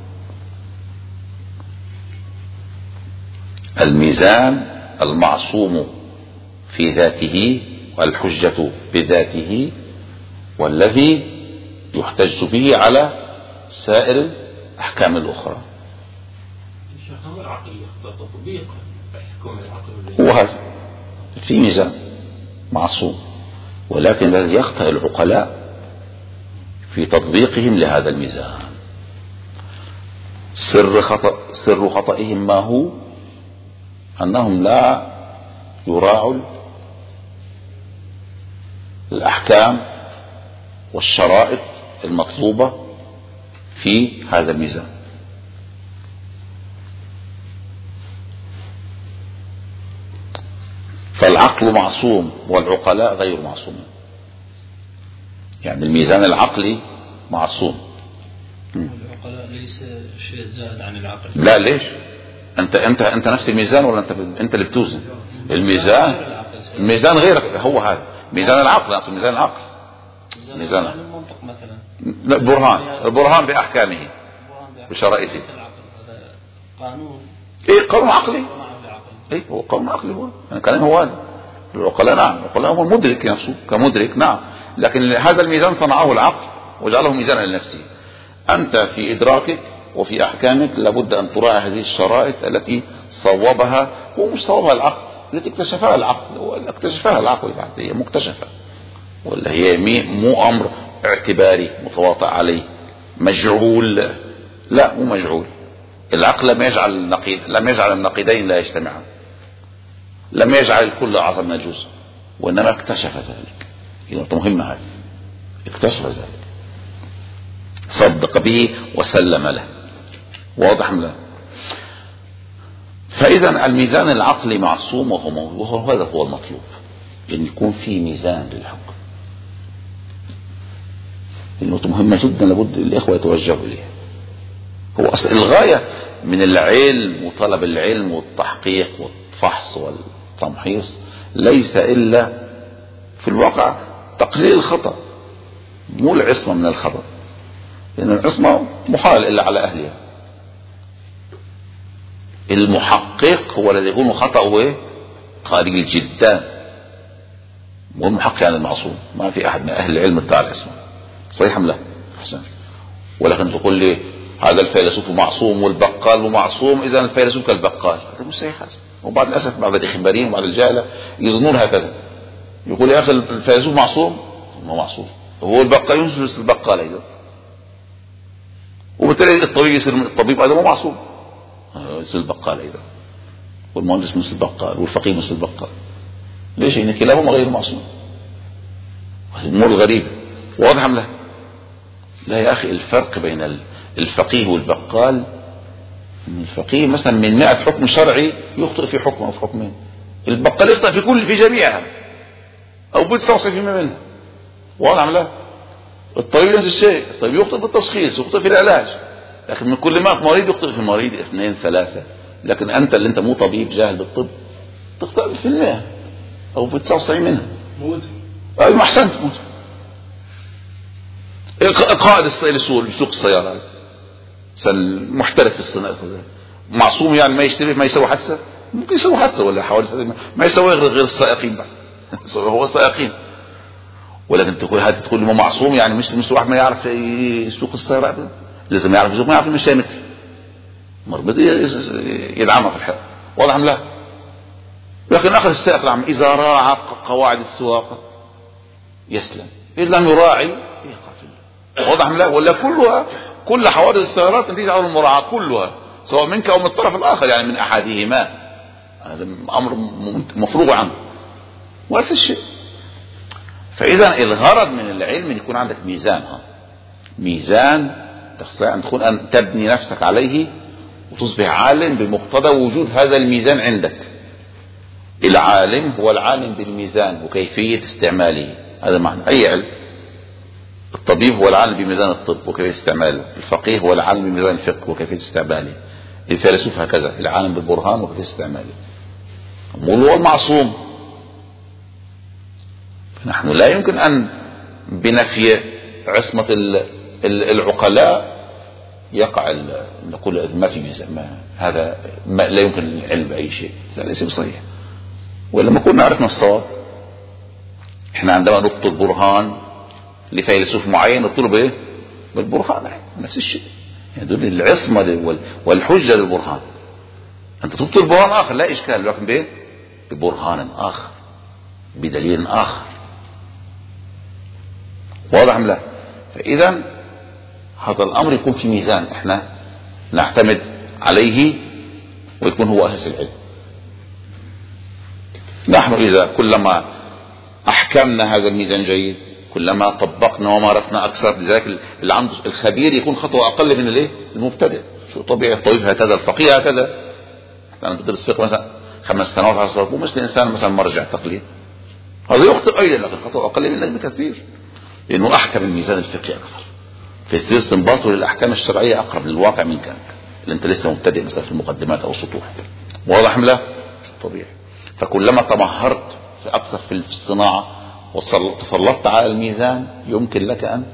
الميزان المعصوم في ذاته والحجة بذاته، والذي يحتج به على سائر الأحكام الأخرى. هو العقل يخطأ تطبيقا يحكم العقل. وهذا في ميزان معصوم، ولكن الذي يخطئ العقلاء في تطبيقهم لهذا الميزان. سر خطئهم ما هو؟ أنهم لا يراعوا الأحكام والشرائط المطلوبة في هذا الميزان. فالعقل معصوم والعقلاء غير معصومين. يعني الميزان العقلي معصوم. العقلاء ليس شيء زائد عن العقل. لا ليش؟ انت نفس الميزان ولا انت اللي بتوزن؟ الميزان غيرك. هو هذا ميزان العقل، نفس ميزان العقل. ميزان المنطق مثلا. لا، البرهان باحكامه بشرائطه. قانون. ايه قانون عقلي. ايه هو قانون عقلي. هو يعني كلام هو هذا. العقلاء نعم، العقلاء هو المدرك نفسه كمدرك نعم، لكن هذا الميزان صنعه العقل وجعله ميزانا لنفسه. انت في ادراكك وفي احكامك لابد ان تراعي هذه الشرائط التي صوبها، ومش صوبها العقل، التي اكتشفها العقل، اكتشفها العقل بعد، هي مكتشفة، ولا هي مو امر اعتباري متواطئ عليه مجعول. لا مو مجعول. العقل لم يجعل النقيضين لا يجتمعان. لم يجعل الكل أعظم من الجزء، وإنما اكتشف ذلك. نقطة مهمة هذه، اكتشف ذلك، صدق به وسلم له. واضح من له؟ فإذا الميزان العقلي معصوم وهذا هو المطلوب، أن يكون في ميزان للحكم. النقطة مهمة جدا لابد الإخوة يتوجهوا إليها. هو أصل الغاية من العلم وطلب العلم والتحقيق والفحص والتمحيص ليس إلا في الواقع تقليل الخطأ، مو العصمة من الخطأ، لأن العصمة محال إلا على أهلها. المحقق هو الذي يكون خطأه قليل جدا، والمحقق يعني المعصوم. ما في أحد من أهل العلم ادعى العصمة، صحيح أم لا؟ حسن. ولكن تقول لي هذا الفيلسوف معصوم والبقال معصوم، إذا الفيلسوف كالبقال، هذا مش صحيح. وبعض الأسف بعض الإخباريين وبعض الجهلة يظنون هكذا، يقول يا أخي الفيلسوف معصوم، ما معصوم، هو البقال ينسى البقال أيضا، وبالتالي الطبيب يصير الطبيب أيضا مو معصوم، يصير البقال أيضا، والمهندس مثل البقال، والفقيه مثل البقال. ليش؟ إن كلاهما غير معصوم. الأمور الغريبة واضح أم لا؟ لا يا أخي، الفرق بين الفقيه والبقال، الفقيه مثلا من 100 حكم شرعي يخطئ في حكم أو في حكمين، البقال يخطئ في جميعها أو ب99% منها. واضح أم لا؟ الطبيب نفس الشيء، الطبيب يخطئ في التشخيص، يخطئ في العلاج، لكن من كل 100 مريض يخطئ في مريض 2 3. لكن أنت اللي أنت مو طبيب جاهل بالطب تخطئ في 100 أو في 99 منها. أي ما أحسنت. قائد السوق السيارات محترف في الصناعة معصوم يعني ما يشتري ما يسوي حادثة؟ ممكن يسوي حادثة ولا حوادث، ما يسوي غير السائقين بعد هو السائقين. ولكن تقول لي ما معصوم يعني مش واحد ما يعرف يسوق السيارات، لازم يعرف يسوق، ما يعرف مش مثل مربط يدعمها في الحق. واضح ام لا؟ لكن اخر السائق العام اذا راعى قواعد السواقة يسلم، ان لم يراعي يقع في الله. واضح ام لا؟ ولا كل حوادث السيارات نتيجة على المراعاة كلها، سواء منك او من الطرف الاخر، يعني من احدهما، هذا امر مفروغ عنه. ونفس الشيء. فاذا الغرض من العلم ان يكون عندك ميزان، ميزان تستطيع ان تبني نفسك عليه وتصبح عالم بمقتضى وجود هذا الميزان عندك. العالم هو العالم بالميزان وكيفية استعماله، هذا معنى أي علم. الطبيب هو العالم بميزان الطب وكيفية استعماله، الفقيه هو العالم بميزان الفقه وكيفية استعماله، الفيلسوف هكذا العالم بالبرهان وكيفية استعماله. هو المعصوم. نحن لا يمكن أن بنفي عصمة العقلاء يقع نقول ما في ميزان، هذا لا يمكن العلم بأي شيء، لا ليس بصحيح. ولما كنا عرفنا الصواب، احنا عندما نطلب برهان لفيلسوف معين نطلب ايه؟ بالبرهان، نفس الشيء. يعني دول العصمة والحجة للبرهان. انت تطلب برهان اخر لا اشكال، لكن بايه؟ ببرهان اخر، بدليل اخر. واضح ام لا؟ فاذا هذا الامر يكون في ميزان احنا نعتمد عليه ويكون هو اساس العلم. نحن اذا كلما احكمنا هذا الميزان جيد، كلما طبقنا ومارسنا اكثر، لذلك اللي عنده الخبير يكون خطوه اقل من الايه؟ المبتدئ. شو طبيعي؟ الطبيب هكذا، الفقيه هكذا. انا بدرس فقه مثلا 5 سنوات 10 سنوات، مو مثل الانسان مثلا مرجع تقليد، هذا يخطئ ايضا، لكن خطوه اقل منك بكثير، لانه احكم الميزان الفقهي اكثر، في استنباطه للاحكام الشرعيه اقرب للواقع منك اللي انت لسه مبتدئ مثلا في المقدمات او السطوح. واضح ام لا؟ طبيعي. فكلما تمهرت في اكثر في الصناعه وتسلطت على الميزان، يمكن لك ان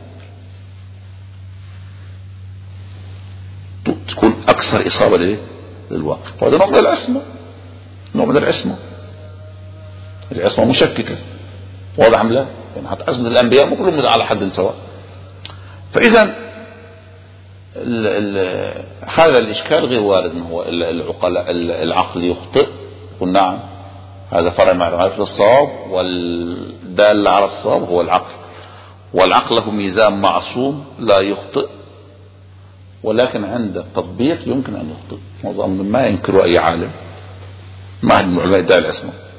تكون اكثر اصابه للواقع. وهذا نوع من العصمه، نوع من العصمه. العصمه مشككه. واضح ام لا؟ يعني حتى عصمه الانبياء مو كلهم على حد سواء. فاذا هذا الاشكال غير وارد، ان هو العقل يخطئ. قل نعم، هذا فرع معرفة الصواب، والدال على الصواب هو العقل، والعقل له ميزان معصوم لا يخطئ، ولكن عند التطبيق يمكن أن يخطئ. ما ينكر أي عالم، ما من علماء الداعي العصمة.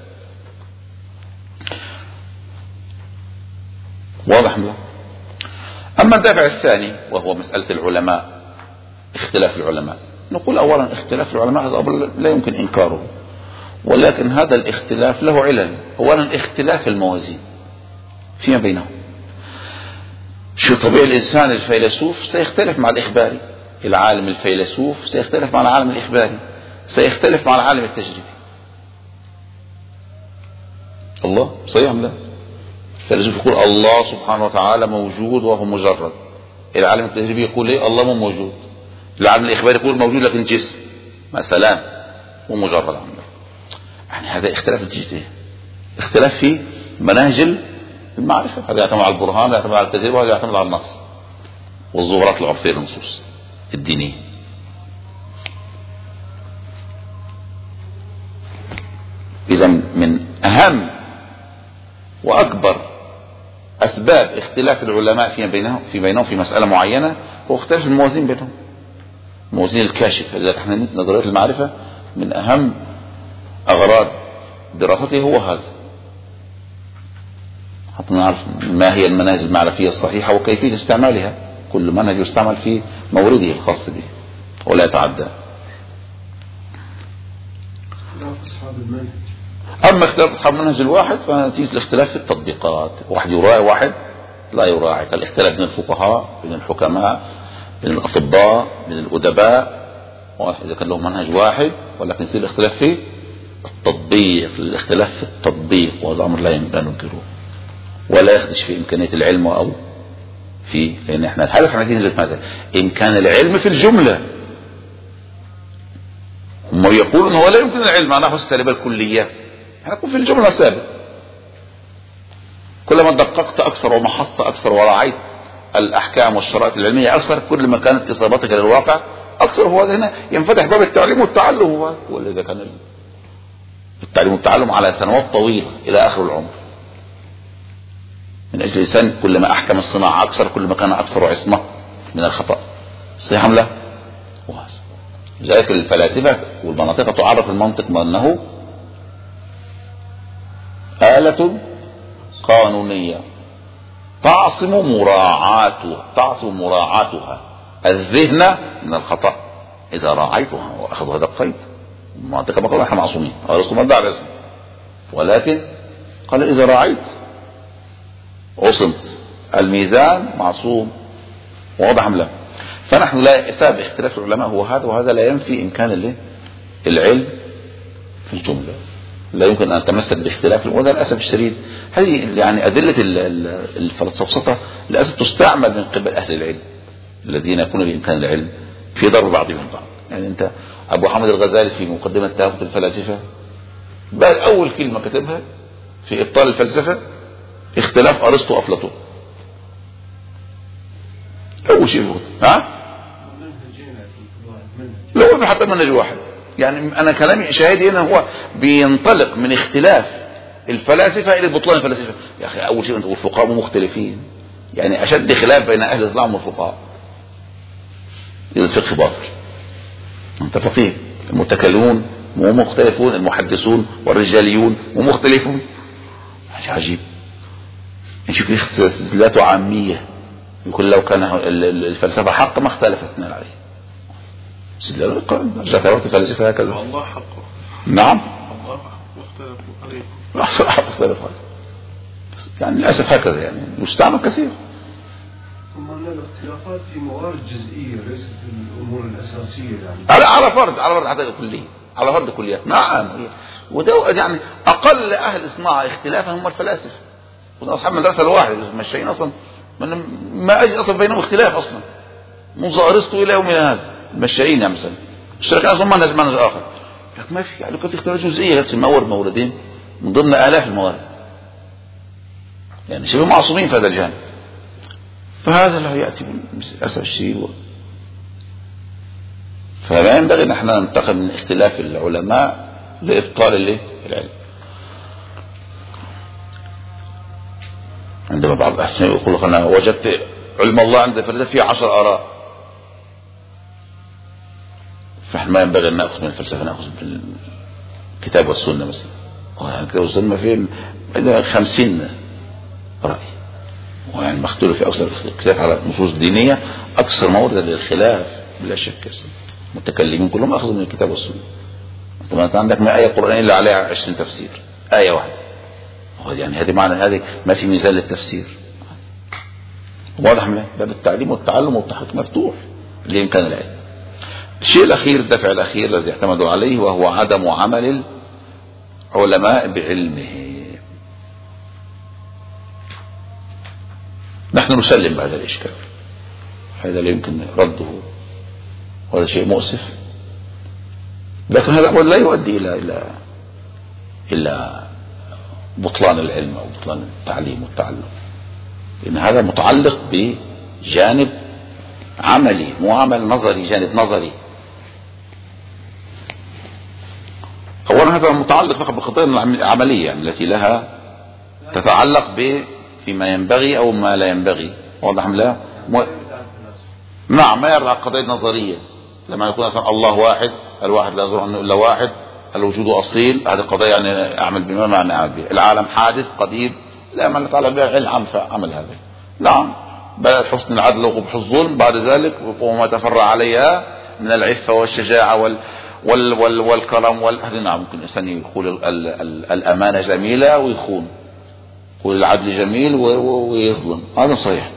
واضح لا؟ أما الدافع الثاني وهو مسألة العلماء، اختلاف العلماء، نقول أولا اختلاف العلماء هذا أمر لا يمكن إنكاره، ولكن هذا الاختلاف له علل. أولا اختلاف الموازين فيما بينهم. شو طبيعي الإنسان الفيلسوف سيختلف مع الإخباري، العالم الفيلسوف سيختلف مع العالم الإخباري، سيختلف مع العالم التجريبي. الله صحيح لا؟ الفيلسوف يقول الله سبحانه وتعالى موجود وهو مجرد، العالم التجريبي يقول ايه؟ الله مو موجود. العالم الإخباري يقول موجود لكن جسم مثلا ومجرد عندك. يعني هذا اختلاف جديد، اختلاف في مناهج المعرفة. هذا يعتمد على البرهان، يعتمد على التجربة، وهذا يعتمد على النص والظهورات العرفية للنصوص الدينية. إذا من أهم وأكبر أسباب اختلاف العلماء في بينهم في مسألة معينة هو اختلاف الموازين بينهم، موازين الكاشف. إذا احنا نظرية المعرفة من أهم أغراض دراسته هو هذا، حتى نعرف ما هي المناهج المعرفية الصحيحة وكيفية استعمالها. كل منهج يستعمل في مورده الخاص به ولا يتعدى. أما اختلاف أصحاب المنهج الواحد فنتيجة الاختلاف في التطبيقات، واحد يراعي واحد لا يراعي، كالاختلاف بين الفقهاء، بين الحكماء، بين الأطباء، بين الأدباء. إذا كان لهم منهج واحد ولكن يصير الاختلاف في التطبيق، الاختلاف في التطبيق، وهذا أمر لا ننكره ولا يخدش في إمكانية العلم أو في، لأن احنا الهدف عن نتيجة ماذا؟ إمكان العلم في الجملة. هم يقولون هو لا يمكن العلم مع نحو السالبة الكلية، احنا نقول في الجملة ثابت. كلما دققت أكثر ومحصت أكثر ورعيت الأحكام والشرائط العلمية أكثر، كل ما كانت إصابتك للواقع أكثر. هو هنا ينفتح باب التعليم والتعلم. هو إذا كان التعليم والتعلم على سنوات طويلة إلى آخر العمر، من أجل الإنسان كلما أحكم الصناعة أكثر كل ما كان أكثر عصمة من الخطأ. صحيح أم لا؟ لذلك الفلاسفة والمناطق تعرف المنطق بأنه آلة قانونية تعصم مراعاتها الذهن من الخطأ إذا راعيتها. وأخذوا هذا القيد. المنطق ما قالوا نحن معصومين، الرسول ما ادعى العصمة، ولكن قال إذا راعيت عصمت، الميزان معصوم. واضح أم لا؟ فنحن لا سبب اختلاف العلماء هو هذا، وهذا لا ينفي إمكان العلم في الجملة. لا يمكن أن نتمسك باختلاف، وهذا للأسف الشديد هذه يعني أدلة الفلسفة للأسف تستعمل من قبل أهل العلم الذين يكون بإمكان العلم في ضرب بعضهم بعض. يعني أنت أبو حامد الغزالي في مقدمة تهافت الفلاسفة بل أول كلمة كتبها في إبطال الفلسفة اختلاف أرسطو وأفلاطون. أول شيء يقول لو حتى منهج واحد. يعني أنا كلامي شاهدي هنا هو بينطلق من اختلاف الفلاسفة إلى بطلان الفلاسفة. يا أخي أول شيء أنتم الفقهاء مختلفين، يعني أشد خلاف بين أهل الإسلام والفقهاء. إذا الفقه باطل أنت فقيه، المتكلمون ومختلفون، المحدثون والرجاليون ومختلفون. عجيب. نشوف استدلالاته عامية، يقول لو كان الفلسفة حق ما اختلف اثنين عليه. ذكرت الفلسفة هكذا. الله حقه. نعم. الله واختلفوا عليه. اختلفوا عليه. يعني للأسف هكذا يعني يستعمل كثير. ثم أن الاختلافات في موارد جزئية ليست في الأمور الأساسية يعني. على فرض حتى كلية، على فرض كليات. نعم. وده يعني أقل أهل الصناعة اختلافا هم الفلاسفة. أصحاب المدرسة الواحد ماشيين أصلا ما أجد أصلا بينهم اختلاف أصلا منذ أرسطو إلى يومنا هذا. ماشيين يعني مثلا الشركات أصلا منهج آخر. ما في يعني كان في اختلاف جزئية في موردين من ضمن آلاف الموارد. يعني شبه معصومين في هذا الجانب. فهذا لا يأتي بالأسف الشيء. فلا ينبغي أن احنا ننتقل من اختلاف العلماء لإبطال العلم. عندما بعض الأحسن يقول أنا وجدت علم الله عند الفلسفة فيه 10 آراء، فإحنا ما ينبغي أن نأخذ من الفلسفة، نأخذ من الكتاب والسنة مثلا. الكتاب والسنة فيه 50 رأي، ويعني مختلف في أكثر كتاب على نصوص دينية أكثر موردا للخلاف بلا شك. المتكلمين كلهم أخذوا من الكتاب والسنة. أنت عندك ما آية قرآنية إلا عليها 20 تفسير، آية واحدة. يعني هذه معنى هذه ما في ميزان للتفسير. واضح من باب التعليم والتعلم والتحقيق مفتوح لإمكان العلم. الشيء الأخير، الدافع الأخير الذي اعتمدوا عليه، وهو عدم عمل العلماء بعلمه. نحن نسلم بهذا الإشكال، هذا لا يمكن رده، وهذا شيء مؤسف، لكن هذا لا يؤدي إلى بطلان العلم أو بطلان التعليم والتعلم، لأن هذا متعلق بجانب عملي مو عمل نظري، جانب نظري. أولا هذا متعلق فقط بقضايا العملية يعني التي لها تتعلق فيما ينبغي أو ما لا ينبغي. واضح لا؟ نعم، ما يرجع قضايا نظرية. لما يكون مثلا الله واحد، الواحد لا يظهر عنه إلا واحد، الوجود أصيل، هذه قضايا يعني أعمل بما معنى أعمل به. العالم حادث قديم، لا ما نتعلم به علم عمل هذا. نعم، بل حسن العدل وقبح الظلم بعد ذلك وما تفرع عليها من العفة والشجاعة والكرم نعم، ممكن الإنسان يقول الأمانة جميلة ويخون، يقول العدل جميل ويظلم، هذا صحيح.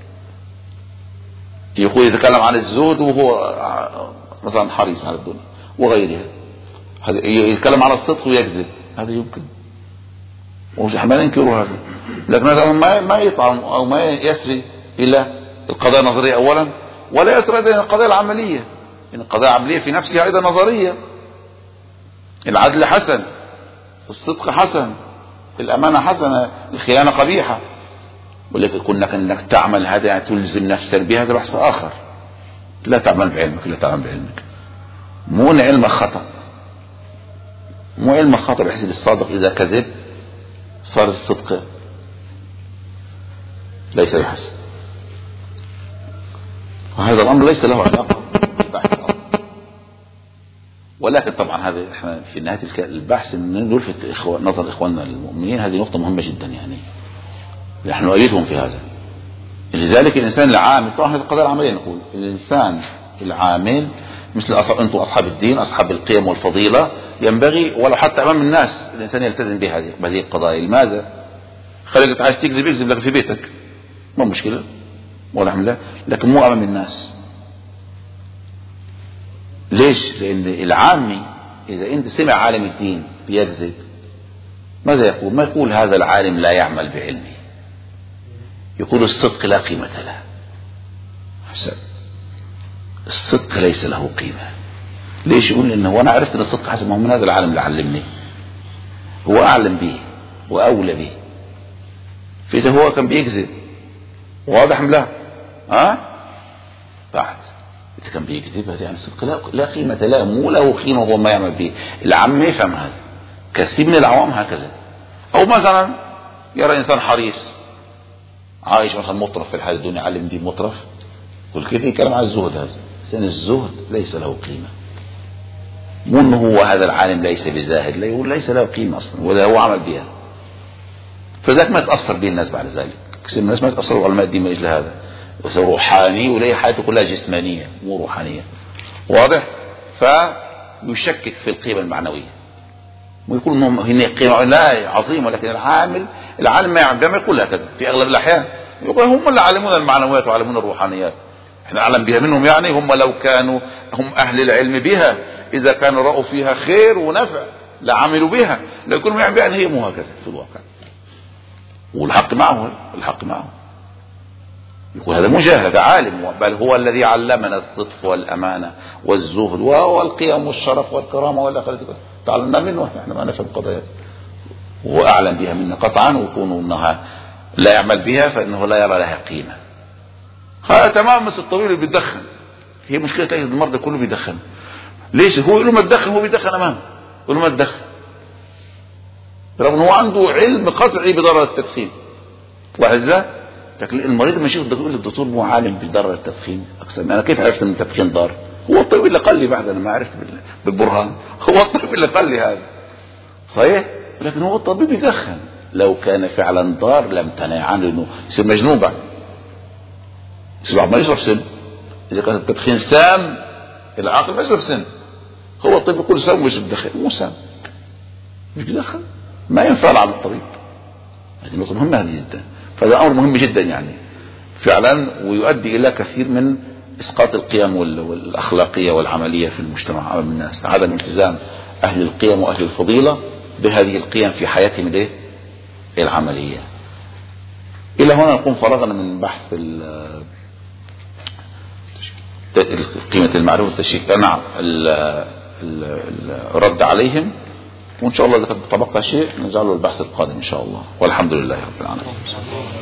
يقول يتكلم عن الزهد وهو مثلا حريص على الدنيا وغيرها، يتكلم عن الصدق ويكذب، هذا يمكن، ما ننكره هذا. لكن هذا ما يطعم أو ما يسري إلى القضايا النظرية أولا، ولا يسري إلى القضايا العملية. إن القضايا العملية في نفسها أيضا نظرية. العدل حسن، الصدق حسن، الأمانة حسنة، الخيانة قبيحة، ولكن كونك أنك تعمل هذا تلزم نفسك بها، هذا بحث آخر. لا تعمل بعلمك، لا تعمل بعلمك، مو علم خطأ، مو علم خطأ بحيث الصادق إذا كذب صار الصدق ليس بحسن. وهذا الأمر ليس له علاقة بالبحث أصلا. ولكن طبعا هذا احنا في نهاية البحث نلفت نظر إخواننا المؤمنين، هذه نقطة مهمة جدا، يعني نحن نؤيدهم في هذا. لذلك الإنسان العامل، طبعا هذه القضايا العملية، نقول الإنسان العامل مثل أنتم أصحاب الدين، أصحاب القيم والفضيلة، ينبغي ولو حتى أمام الناس الإنسان يلتزم بهذه القضايا. لماذا؟ خليك عايز تكذب اكذب لك في بيتك، ما مشكلة والحمد لله، لكن مو أمام الناس. ليش؟ لأن العامي إذا أنت سمع عالم الدين بيكذب ماذا يقول؟ ما يقول هذا العالم لا يعمل بعلمه، يقول الصدق لا قيمة له. حسن، الصدق ليس له قيمة. ليش؟ يقول إنه وأنا عرفت أن الصدق حسن، ما هو من هذا العالم اللي علمني، هو أعلم به وأولى به، فإذا هو كان بيكذب واضح لا بعد إذا كان بيكذب هذا يعني الصدق لا قيمة له، مو له قيمة وهو ما يعمل به. العام يفهم هذا، كثير من العوام هكذا. أو مثلا يرى إنسان حريص عايش مثلا مطرف في الحياة الدنيا، علم دي مطرف، يقول كيف يتكلم عن الزهد؟ هذا لأن الزهد ليس له قيمة، مو إنه هو هذا العالم ليس بزاهد، لا يقول ليس له قيمة أصلا ولا هو عمل بها، فذاك ما يتأثر به الناس بعد ذلك. كثير من الناس ما يتأثروا علماء الدين من أجل هذا، روحاني وليه حياته كلها جسمانية مو روحانية. واضح؟ فيشكك في القيمة المعنوية ويقول انهم هنا قيمة لا عظيمة، لكن العالم ما يقول هكذا في اغلب الاحيان، يقول هم اللي علمونا المعنويات وعلمونا الروحانيات، احنا اعلم بها منهم. يعني هم لو كانوا هم اهل العلم بها، اذا كانوا رأوا فيها خير ونفع لعملوا بها، لكن ما يعني هي مو هكذا في الواقع. والحق معه، الحق معه، يقول هذا مجاهد عالم، بل هو الذي علمنا الصدق والأمانة والزهد والقيم والشرف والكرامة والأخلاق، تعلمنا منه، احنا ما نفهم قضايا وهو أعلم بها منا قطعا، ويكون أنها لا يعمل بها فإنه لا يرى لها قيمة. هذا تمام مثل الطبيب اللي بيدخن، هي مشكلة تجد المرضى كله بيدخن. ليش؟ هو يقول له ما تدخن، هو بيدخن أمامه يقول له ما تدخن، رغم أنه عنده علم قطعي بضرر التدخين. وهذا لكن المريض لما يشوف يقول الدكتور مو عالم بضرر التدخين اكثر، انا كيف عرفت ان التدخين ضار؟ هو الطبيب اللي قال لي بعد، انا ما عرفت بالبرهان، هو الطبيب اللي قال لي هذا صحيح، لكن هو الطبيب يدخن لو كان فعلا ضار لم تنع عنه، لأنه يصير مجنون بعد، يصير بعد ما يشرب سم. إذا كان التدخين سام العاقل ما يشرب سم. هو الطب يقول سام ويشرب دخين، مو سام مش يدخن، ما ينفع على الطبيب. هذه نقطة مهمة جدا. فهذا أمر مهم جدا يعني فعلا، ويؤدي إلى كثير من إسقاط القيم والأخلاقية والعملية في المجتمع أمام الناس، عدم التزام أهل القيم وأهل الفضيلة بهذه القيم في حياتهم العملية. إلى هنا نكون فرغنا من بحث قيمة المعرفة والتشكيك، نعم الرد عليهم، وإن شاء الله إذا تبقى شيء نجعله البحث القادم إن شاء الله، والحمد لله رب العالمين.